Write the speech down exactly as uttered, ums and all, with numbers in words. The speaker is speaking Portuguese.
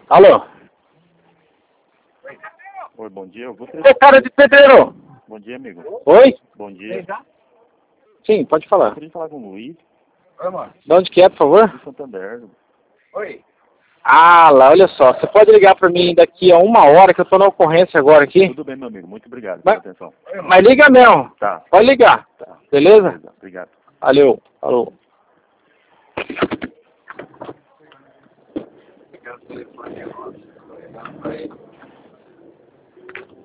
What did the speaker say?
Alô? Oi, bom dia. Eu gostaria... Ô, cara de pedreiro! Bom dia, amigo. Oi? Bom dia. Sim, pode Eu falar. gostaria de falar com o Luiz, Oi, mano. De onde que é, por favor? do Santander. Oi. Ah, lá, olha só. Você pode ligar pra mim daqui a uma hora, que eu tô na ocorrência agora aqui? Tudo bem, meu amigo. Muito obrigado Mas- pela atenção. Mas liga mesmo. Tá, Pode ligar. tá. Beleza? Obrigado. Valeu. Falou. Ligar o telefone agora.